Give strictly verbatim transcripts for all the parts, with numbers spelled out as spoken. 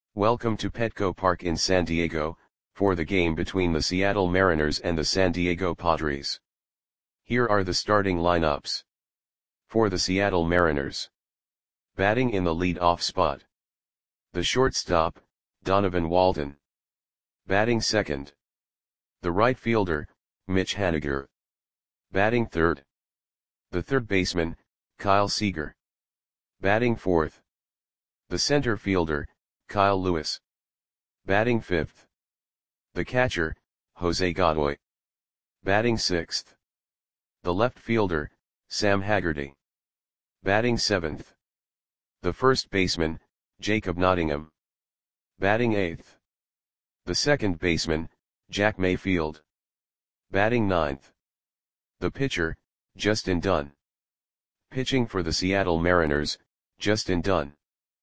Welcome to Petco Park in San Diego, for the game between the Seattle Mariners and the San Diego Padres. Here are the starting lineups. For the Seattle Mariners. Batting in the lead-off spot. The shortstop, Donovan Walton. Batting second. The right fielder, Mitch Haniger. Batting third. The third baseman, Kyle Seager. Batting fourth. The center fielder, Kyle Lewis. Batting fifth. The catcher, Jose Godoy. Batting sixth. The left fielder, Sam Haggerty. Batting seventh. The first baseman, Jacob Nottingham. Batting eighth. The second baseman, Jack Mayfield. Batting ninth. The pitcher, Justin Dunn. Pitching for the Seattle Mariners, Justin Dunn.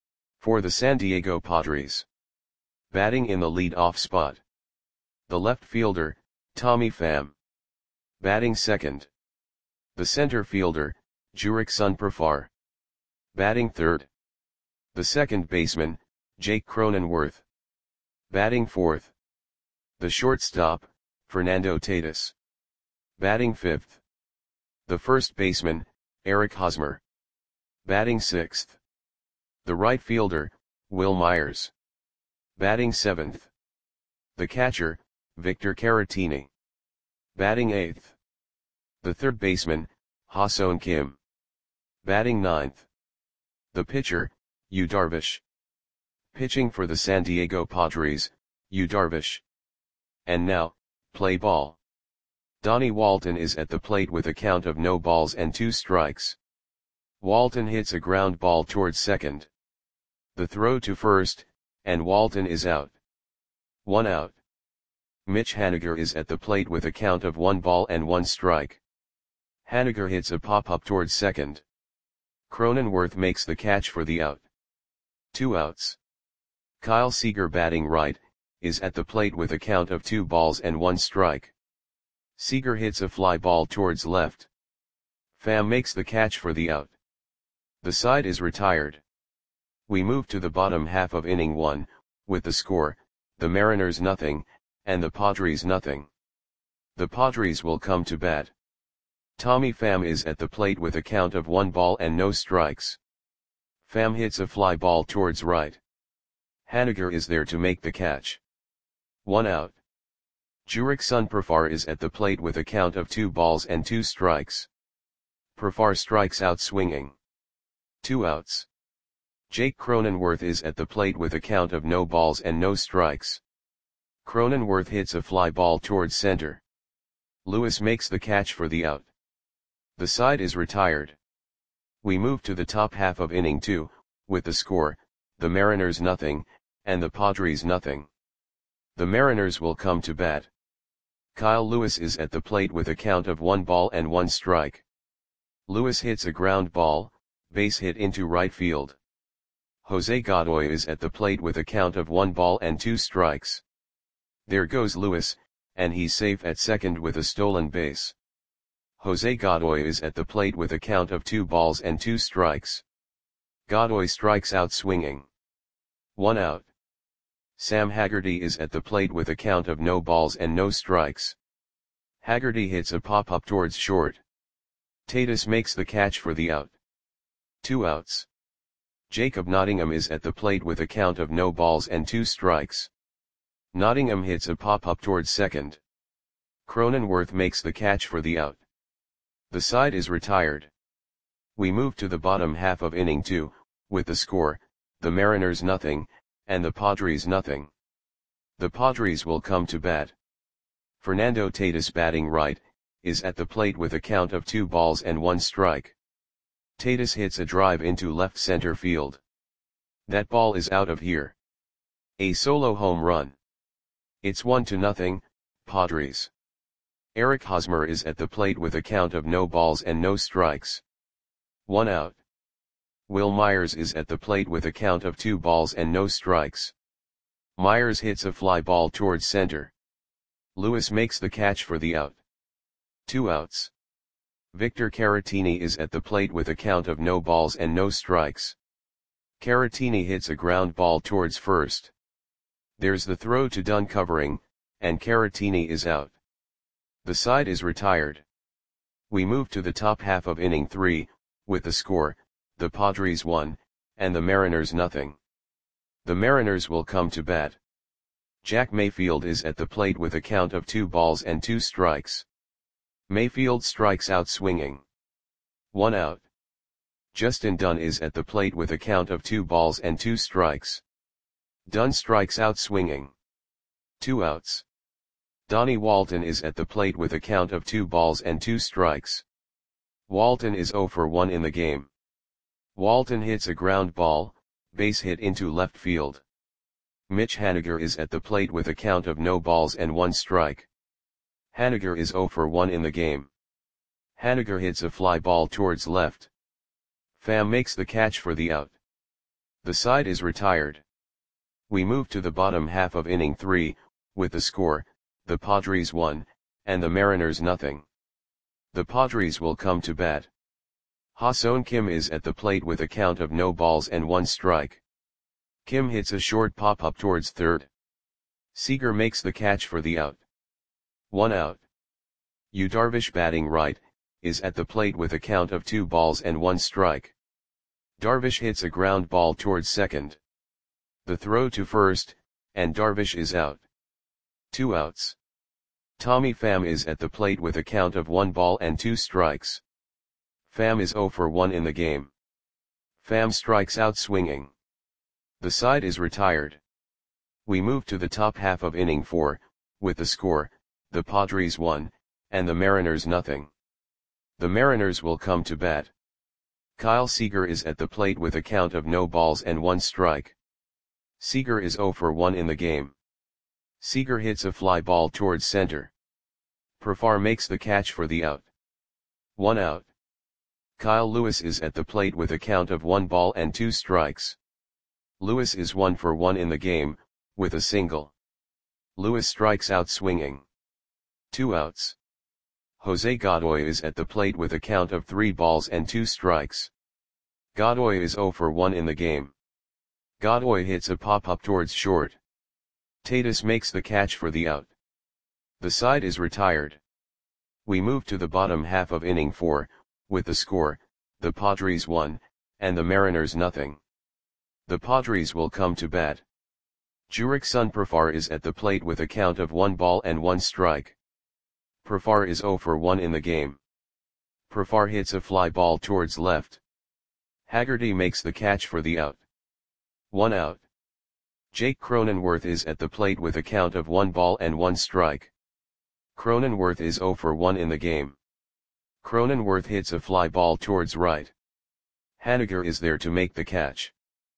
For the San Diego Padres. Batting in the lead-off spot. The left fielder, Tommy Pham. Batting second. The center fielder, Jurickson Profar. Batting third. The second baseman, Jake Cronenworth. Batting fourth. The shortstop, Fernando Tatis. Batting fifth. The first baseman, Eric Hosmer. Batting sixth. The right fielder, Wil Myers. Batting seventh. The catcher, Victor Caratini. Batting eighth. The third baseman, Ha-Seong Kim. Batting ninth. The pitcher, Yu Darvish. Pitching for the San Diego Padres, Yu Darvish. And now, play ball. Donnie Walton is at the plate with a count of no balls and two strikes. Walton hits a ground ball towards second. The throw to first, and Walton is out. One out. Mitch Haniger is at the plate with a count of one ball and one strike. Haniger hits a pop-up towards second. Cronenworth makes the catch for the out. Two outs. Kyle Seager, batting right, is at the plate with a count of two balls and one strike. Seager hits a fly ball towards left. Pham makes the catch for the out. The side is retired. We move to the bottom half of inning one, with the score, the Mariners nothing, and the Padres nothing. The Padres will come to bat. Tommy Pham is at the plate with a count of one ball and no strikes. Pham hits a fly ball towards right. Haniger is there to make the catch. One out. Jurickson Profar is at the plate with a count of two balls and two strikes. Profar strikes out swinging. Two outs. Jake Cronenworth is at the plate with a count of no balls and no strikes. Cronenworth hits a fly ball towards center. Lewis makes the catch for the out. The side is retired. We move to the top half of inning two, with the score, the Mariners nothing, and the Padres nothing. The Mariners will come to bat. Kyle Lewis is at the plate with a count of one ball and one strike. Lewis hits a ground ball, base hit into right field. Jose Godoy is at the plate with a count of one ball and two strikes. There goes Lewis, and he's safe at second with a stolen base. Jose Godoy is at the plate with a count of two balls and two strikes. Godoy strikes out swinging. One out. Sam Haggerty is at the plate with a count of no balls and no strikes. Haggerty hits a pop-up towards short. Tatis makes the catch for the out. Two outs. Jacob Nottingham is at the plate with a count of no balls and two strikes. Nottingham hits a pop-up towards second. Cronenworth makes the catch for the out. The side is retired. We move to the bottom half of inning two, with the score, the Mariners nothing, and the Padres nothing. The Padres will come to bat. Fernando Tatis, batting right, is at the plate with a count of two balls and one strike. Tatis hits a drive into left center field. That ball is out of here. A solo home run. It's one to nothing, Padres. Eric Hosmer is at the plate with a count of no balls and no strikes. One out. Wil Myers is at the plate with a count of two balls and no strikes. Myers hits a fly ball towards center. Lewis makes the catch for the out. Two outs. Victor Caratini is at the plate with a count of no balls and no strikes. Caratini hits a ground ball towards first. There's the throw to Dunn covering, and Caratini is out. The side is retired. We move to the top half of inning three, with the score, the Padres one, and the Mariners nothing. The Mariners will come to bat. Jack Mayfield is at the plate with a count of two balls and two strikes. Mayfield strikes out swinging. One out. Justin Dunn is at the plate with a count of two balls and two strikes. Dunn strikes out swinging. Two outs. Donnie Walton is at the plate with a count of two balls and two strikes. Walton is oh for one in the game. Walton hits a ground ball, base hit into left field. Mitch Haniger is at the plate with a count of no balls and one strike. Haniger is oh for one in the game. Haniger hits a fly ball towards left. Pham makes the catch for the out. The side is retired. We move to the bottom half of inning three, with the score, the Padres one, and the Mariners nothing. The Padres will come to bat. Ha-Seong Kim is at the plate with a count of no balls and one strike. Kim hits a short pop-up towards third. Seager makes the catch for the out. One out. Yu Darvish, batting right, is at the plate with a count of two balls and one strike. Darvish hits a ground ball towards second. The throw to first, and Darvish is out. Two outs. Tommy Pham is at the plate with a count of one ball and two strikes. Pham is oh for one in the game. Pham strikes out swinging. The side is retired. We move to the top half of inning four, with the score, the Padres one, and the Mariners nothing. The Mariners will come to bat. Kyle Seager is at the plate with a count of no balls and one strike. Seager is oh for one in the game. Seager hits a fly ball towards center. Profar makes the catch for the out. One out. Kyle Lewis is at the plate with a count of one ball and two strikes. Lewis is one for one in the game, with a single. Lewis strikes out swinging. Two outs. Jose Godoy is at the plate with a count of three balls and two strikes. Godoy is oh for one in the game. Godoy hits a pop-up towards short. Tatis makes the catch for the out. The side is retired. We move to the bottom half of inning four, with the score, the Padres one, and the Mariners nothing. The Padres will come to bat. Jurickson Profar is at the plate with a count of one ball and one strike. Profar is oh for one in the game. Profar hits a fly ball towards left. Haggerty makes the catch for the out. One out. Jake Cronenworth is at the plate with a count of one ball and one strike. Cronenworth is oh for one in the game. Cronenworth hits a fly ball towards right. Haniger is there to make the catch.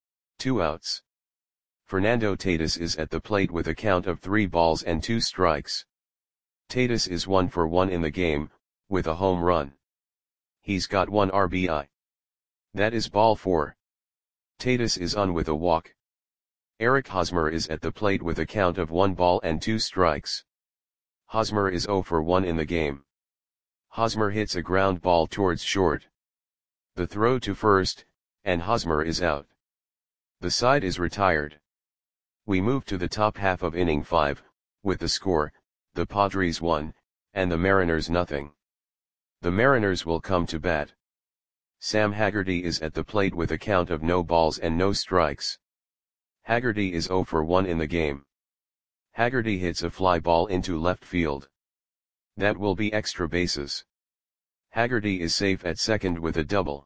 Two outs. Fernando Tatis is at the plate with a count of three balls and two strikes. Tatis is one for one in the game, with a home run. He's got one R B I. That is ball four. Tatis is on with a walk. Eric Hosmer is at the plate with a count of one ball and two strikes. Hosmer is oh for one in the game. Hosmer hits a ground ball towards short. The throw to first, and Hosmer is out. The side is retired. We move to the top half of inning five, with the score, the Padres one, and the Mariners nothing. The Mariners will come to bat. Sam Haggerty is at the plate with a count of no balls and no strikes. Haggerty is oh for one in the game. Haggerty hits a fly ball into left field. That will be extra bases. Haggerty is safe at second with a double.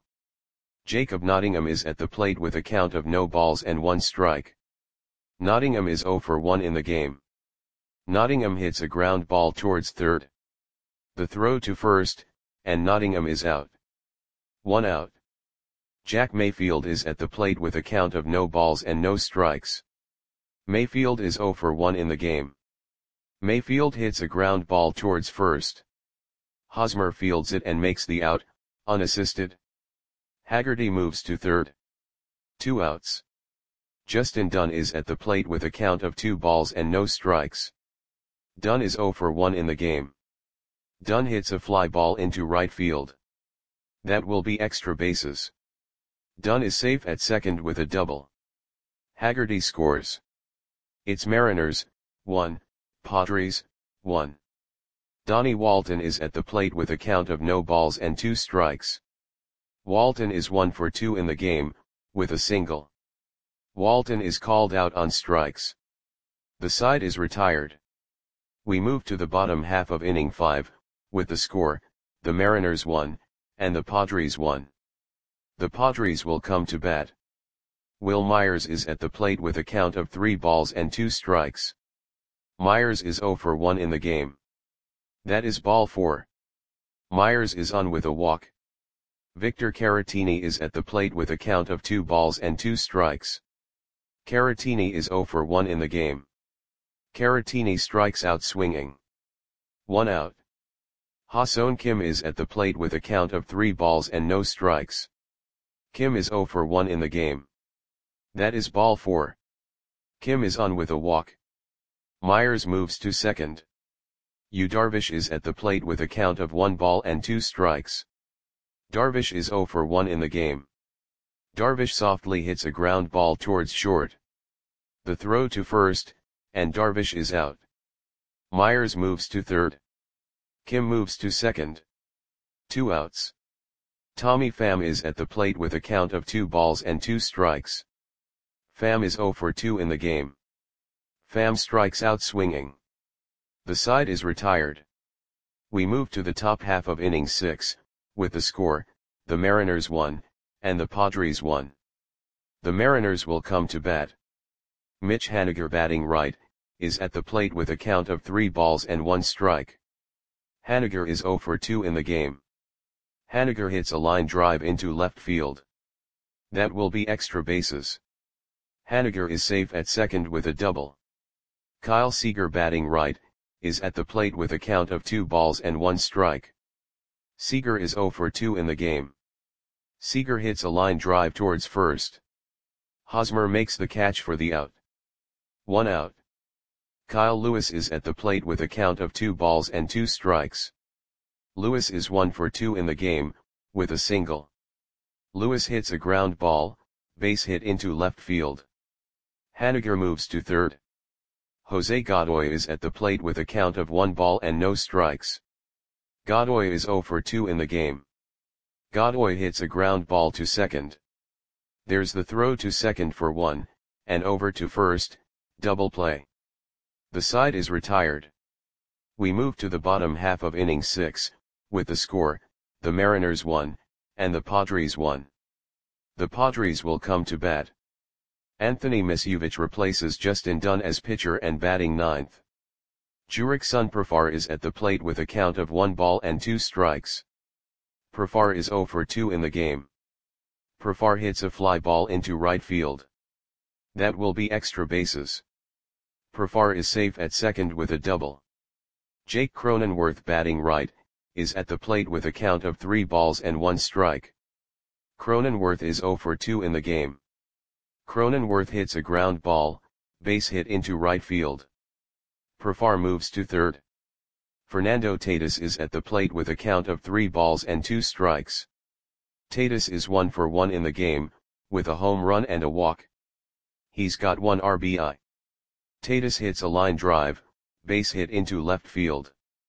Jacob Nottingham is at the plate with a count of no balls and one strike. Nottingham is oh for one in the game. Nottingham hits a ground ball towards third. The throw to first, and Nottingham is out. One out. Jack Mayfield is at the plate with a count of no balls and no strikes. Mayfield is oh for one in the game. Mayfield hits a ground ball towards first. Hosmer fields it and makes the out, unassisted. Haggerty moves to third. Two outs. Justin Dunn is at the plate with a count of two balls and no strikes. Dunn is oh for one in the game. Dunn hits a fly ball into right field. That will be extra bases. Dunn is safe at second with a double. Haggerty scores. It's Mariners, one, Padres, one. Donnie Walton is at the plate with a count of no balls and two strikes. Walton is one for two in the game, with a single. Walton is called out on strikes. The side is retired. We move to the bottom half of inning five, with the score, the Mariners one, and the Padres one. The Padres will come to bat. Wil Myers is at the plate with a count of three balls and two strikes. Myers is zero for one in the game. That is ball four. Myers is on with a walk. Victor Caratini is at the plate with a count of two balls and two strikes. Caratini is zero for one in the game. Caratini strikes out swinging. One out. Ha-Seong Kim is at the plate with a count of three balls and no strikes. Kim is zero for one in the game. That is ball four. Kim is on with a walk. Myers moves to second. Yu Darvish is at the plate with a count of one ball and two strikes. Darvish is zero for one in the game. Darvish softly hits a ground ball towards short. The throw to first, and Darvish is out. Myers moves to third. Kim moves to second. Two outs. Tommy Pham is at the plate with a count of two balls and two strikes. Pham is zero for two in the game. Pham strikes out swinging. The side is retired. We move to the top half of inning six, with the score, the Mariners one, and the Padres one. The Mariners will come to bat. Mitch Haniger, batting right, is at the plate with a count of three balls and one strike. Haniger is zero for two in the game. Haniger hits a line drive into left field. That will be extra bases. Haniger is safe at second with a double. Kyle Seager, batting right, is at the plate with a count of two balls and one strike. Seager is zero for two in the game. Seager hits a line drive towards first. Hosmer makes the catch for the out. One out. Kyle Lewis is at the plate with a count of two balls and two strikes. Lewis is one for two in the game, with a single. Lewis hits a ground ball, base hit into left field. Haniger moves to third. Jose Godoy is at the plate with a count of one ball and no strikes. Godoy is zero for two in the game. Godoy hits a ground ball to second. There's the throw to second for one, and over to first, double play. The side is retired. We move to the bottom half of inning six, with the score, the Mariners one, and the Padres one. The Padres will come to bat. Anthony Misuvich replaces Justin Dunn as pitcher and batting ninth. Jurickson Profar is at the plate with a count of one ball and two strikes. Profar is zero for two in the game. Profar hits a fly ball into right field. That will be extra bases. Profar is safe at second with a double. Jake Cronenworth, batting right, is at the plate with a count of three balls and one strike. Cronenworth is zero for two in the game. Cronenworth hits a ground ball, base hit into right field. Profar moves to third. Fernando Tatis is at the plate with a count of three balls and two strikes. Tatis is one for one in the game, with a home run and a walk. He's got one R B I. Tatis hits a line drive, base hit into left field.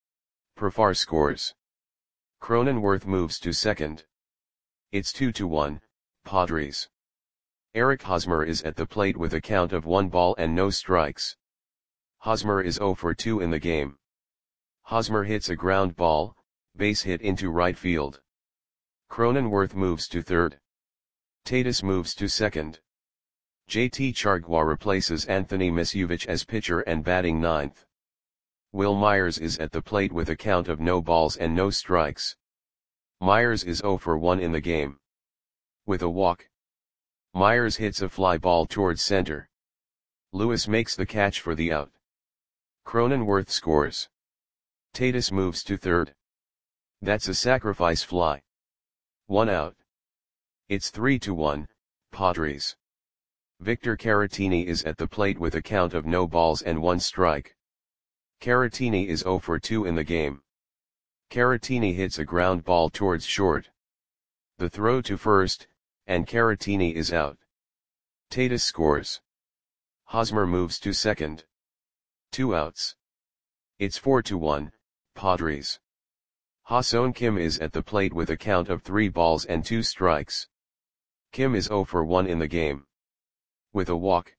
Profar scores. Cronenworth moves to second. It's two to one, Padres. Eric Hosmer is at the plate with a count of one ball and no strikes. Hosmer is zero for two in the game. Hosmer hits a ground ball, base hit into right field. Cronenworth moves to third. Tatis moves to second. J T Chargois replaces Anthony Misuvich as pitcher and batting ninth. Wil Myers is at the plate with a count of no balls and no strikes. Myers is zero for one in the game. With a walk. Myers hits a fly ball towards center. Lewis makes the catch for the out. Cronenworth scores. Tatis moves to third. That's a sacrifice fly. One out. It's three to one, Padres. Victor Caratini is at the plate with a count of no balls and one strike. Caratini is zero for two in the game. Caratini hits a ground ball towards short. The throw to first, and Caratini is out. Tatis scores. Hosmer moves to second. Two outs. It's four to one, Padres. Ha-Seong Kim is at the plate with a count of three balls and two strikes. Kim is oh for one in the game. With a walk,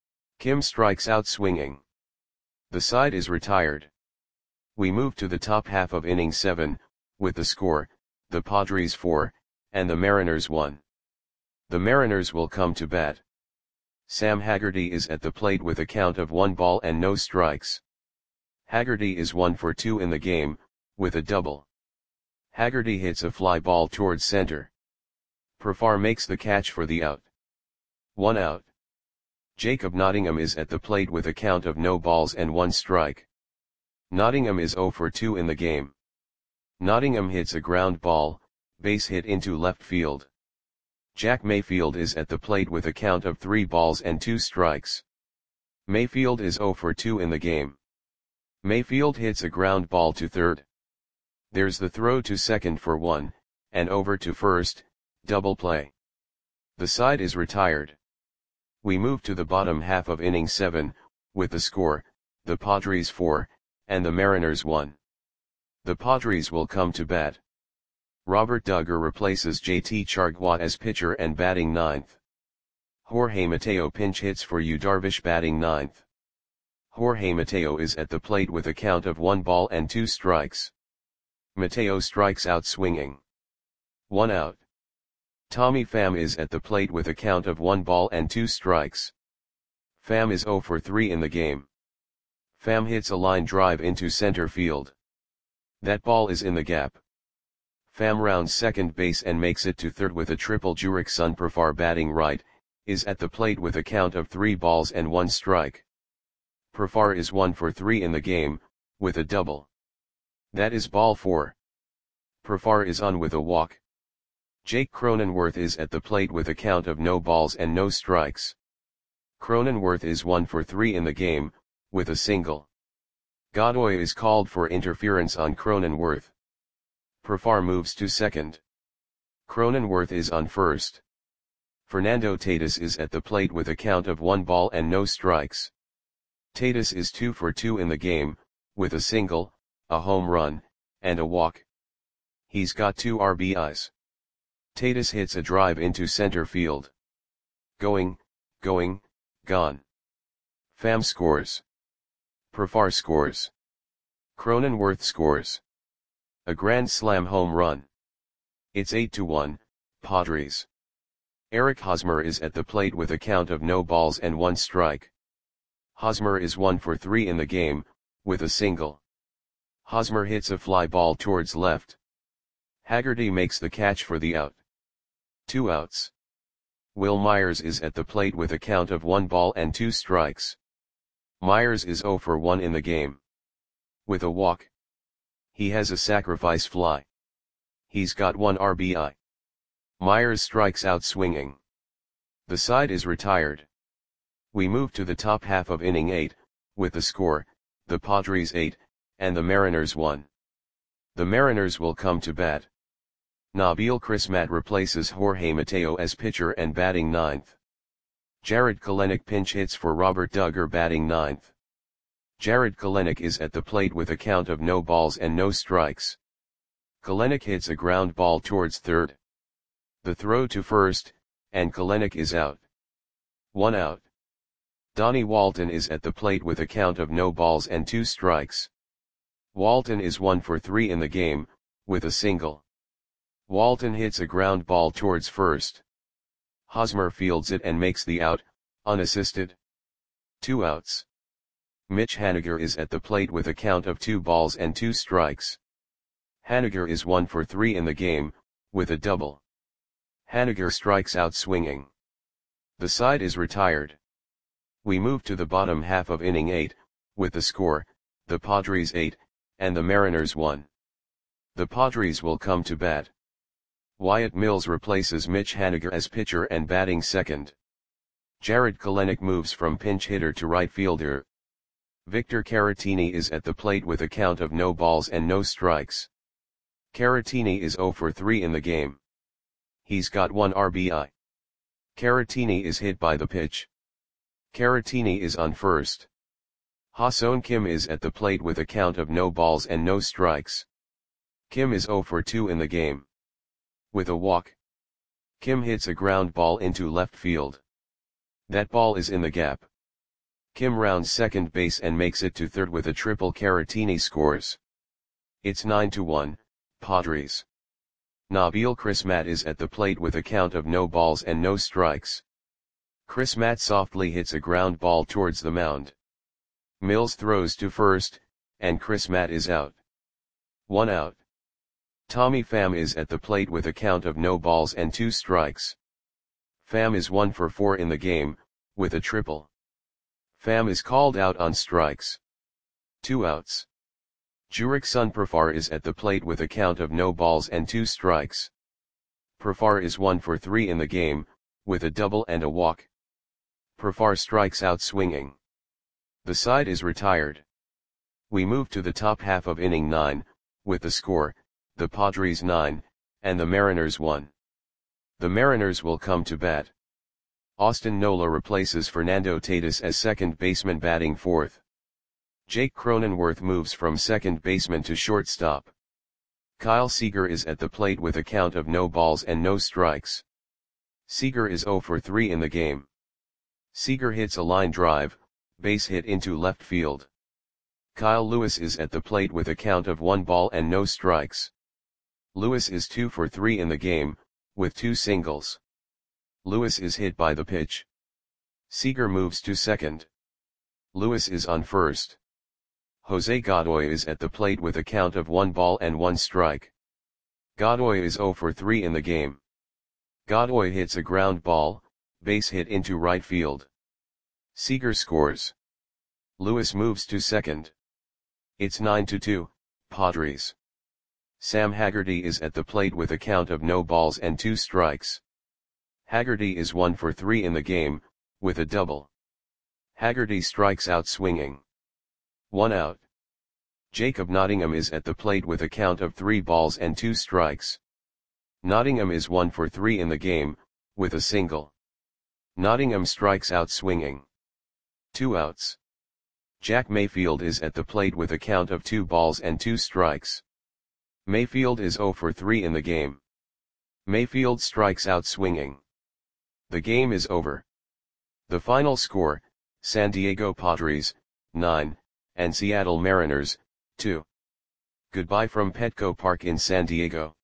Kim strikes out swinging. The side is retired. We move to the top half of inning seven, with the score, the Padres four, and the Mariners one. The Mariners will come to bat. Sam Haggerty is at the plate with a count of one ball and no strikes. Haggerty is one for two in the game, with a double. Haggerty hits a fly ball towards center. Profar makes the catch for the out. One out. Jacob Nottingham is at the plate with a count of no balls and one strike. Nottingham is oh for two in the game. Nottingham hits a ground ball, base hit into left field. Jack Mayfield is at the plate with a count of three balls and two strikes. Mayfield is oh for two in the game. Mayfield hits a ground ball to third. There's the throw to second for one, and over to first, double play. The side is retired. We move to the bottom half of inning seven, with the score, the Padres four, and the Mariners one. The Padres will come to bat. Robert Duggar replaces J T Chargois as pitcher and batting ninth. Jorge Mateo pinch hits for Yu Darvish batting ninth. Jorge Mateo is at the plate with a count of one ball and two strikes. Mateo strikes out swinging. One out. Tommy Pham is at the plate with a count of one ball and two strikes. Pham is oh for three in the game. Pham hits a line drive into center field. That ball is in the gap. Pham rounds second base and makes it to third with a triple. Jurickson Profar batting right, is at the plate with a count of three balls and one strike. Profar is one for three in the game, with a double. That is ball four. Profar is on with a walk. Jake Cronenworth is at the plate with a count of no balls and no strikes. Cronenworth is one for three in the game, with a single. Godoy is called for interference on Cronenworth. Profar moves to second. Cronenworth is on first. Fernando Tatis is at the plate with a count of one ball and no strikes. Tatis is two for two in the game, with a single, a home run, and a walk. He's got two R B Is. Tatis hits a drive into center field. Going, going, gone. Pham scores. Profar scores. Cronenworth scores. A grand slam home run. It's eight to one, Padres. Eric Hosmer is at the plate with a count of no balls and one strike. Hosmer is one for three in the game, with a single. Hosmer hits a fly ball towards left. Haggerty makes the catch for the out. Two outs. Will Myers is at the plate with a count of one ball and two strikes. Myers is oh for one in the game. With a walk. He has a sacrifice fly. He's got one R B I. Myers strikes out swinging. The side is retired. We move to the top half of inning eight, with the score, the Padres eight, and the Mariners one. The Mariners will come to bat. Nabil Crismatt replaces Jorge Mateo as pitcher and batting ninth. Jared Kelenic pinch hits for Robert Duggar batting ninth. Jared Kelenic is at the plate with a count of no balls and no strikes. Kelenic hits a ground ball towards third. The throw to first, and Kelenic is out. One out. Donnie Walton is at the plate with a count of no balls and two strikes. Walton is one for three in the game, with a single. Walton hits a ground ball towards first. Hosmer fields it and makes the out, unassisted. Two outs. Mitch Haniger is at the plate with a count of two balls and two strikes. Haniger is one for three in the game, with a double. Haniger strikes out swinging. The side is retired. We move to the bottom half of inning eight, with the score, the Padres eight, and the Mariners one. The Padres will come to bat. Wyatt Mills replaces Mitch Haniger as pitcher and batting second. Jared Kelenic moves from pinch hitter to right fielder. Victor Caratini is at the plate with a count of no balls and no strikes. Caratini is oh for three in the game. He's got one R B I. Caratini is hit by the pitch. Caratini is on first. Ha-Seon Kim is at the plate with a count of no balls and no strikes. Kim is zero for two in the game. With a walk, Kim hits a ground ball into left field. That ball is in the gap. Kim rounds second base and makes it to third with a triple. Caratini scores. It's nine to one, Padres. Nabil Crismatt is at the plate with a count of no balls and no strikes. Crismatt softly hits a ground ball towards the mound. Mills throws to first, and Crismatt is out. One out. Tommy Pham is at the plate with a count of no balls and two strikes. Pham is one for four in the game, with a triple. Pham is called out on strikes. Two outs. Jurickson Profar is at the plate with a count of no balls and two strikes. Profar is one for three in the game, with a double and a walk. Profar strikes out swinging. The side is retired. We move to the top half of inning nine, with the score, the Padres nine, and the Mariners one. The Mariners will come to bat. Austin Nola replaces Fernando Tatis as second baseman, batting fourth. Jake Cronenworth moves from second baseman to shortstop. Kyle Seager is at the plate with a count of no balls and no strikes. Seager is zero for three in the game. Seager hits a line drive, base hit into left field. Kyle Lewis is at the plate with a count of one ball and no strikes. Lewis is two for three in the game, with two singles. Lewis is hit by the pitch. Seager moves to second. Lewis is on first. Jose Godoy is at the plate with a count of one ball and one strike. Godoy is zero for three in the game. Godoy hits a ground ball, base hit into right field. Seager scores. Lewis moves to second. It's nine to two, Padres. Sam Haggerty is at the plate with a count of no balls and two strikes. Haggerty is one for three in the game, with a double. Haggerty strikes out swinging. One out. Jacob Nottingham is at the plate with a count of three balls and two strikes. Nottingham is one for three in the game, with a single. Nottingham strikes out swinging. Two outs. Jack Mayfield is at the plate with a count of two balls and two strikes. Mayfield is zero for three in the game. Mayfield strikes out swinging. The game is over. The final score, San Diego Padres, nine, and Seattle Mariners, two. Goodbye from Petco Park in San Diego.